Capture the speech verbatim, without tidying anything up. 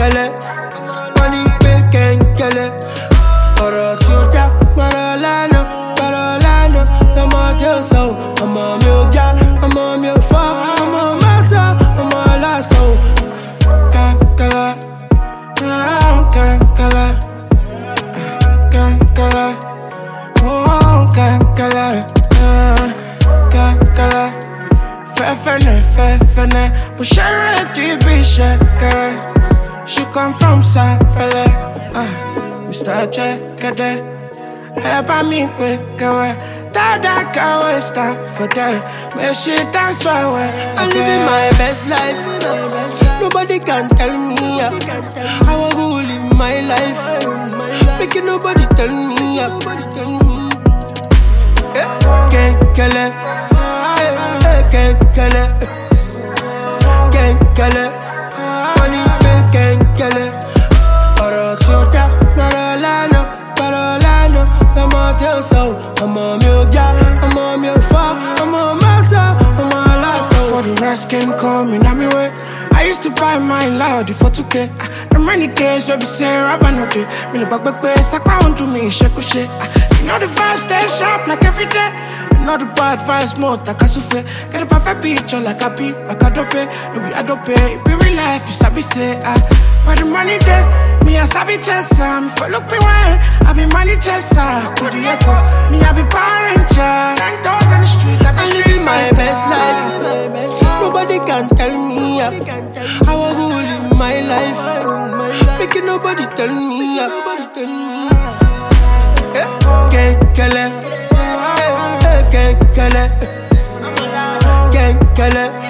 kele. Money pay ken kele. Ọ̀rọ̀ tí ó dá, gbọ́dọ̀ lánà, gbọ́dọ̀ lánà. Ọmọ tí ó sọ, ọmọ mi ò já, ọmọ mi ò fọ́, ọmọ má sọ, ọmọ lásán. Kankala, kankala, kankala, oh kankala, kankala. Fefene, fefene, pushere di bishekere. She come from Sapele, ah, Mister Chekede. Eba mi pe kawe, dada kawe stand for that. May she dance for way. I'm living my best life. Nobody can tell me yeah. I want to live my life. Making nobody tell me yeah. Can't kill it. Can't kill it. Can't kill it. Money can't kill it. Ọ̀rọ̀ tí ó dá, gbọ́dọ̀ lánà, gbọ́dọ̀ lánà. Ọmọ tí ó sọ, ọmọ mi ò já, ọmọ mi ò fọ́, ọmọ má sọ, ọmọ lásán. For the rest came coming on me way. I used to buy my loud for two K. The many days where we say rap and no day. Me no back back back, sakpa on to me, shake shake. You know the vibe stay sharp like every day. You know the bad vibes more like a souffle. Get a perfect picture like a beat, like a dope. No be a dope, it be real life. You sabi say ah, where the money day? Me a sabi chess, um, if you look me well, I be money chess, ah. Could you echo? Me I be power ranger. Nine doors on the street, I be living my best life. Nobody can tell me yeah. I want to live my life. Making nobody tell me yeah. Can't kill it. Can't kill it. Can't kill it.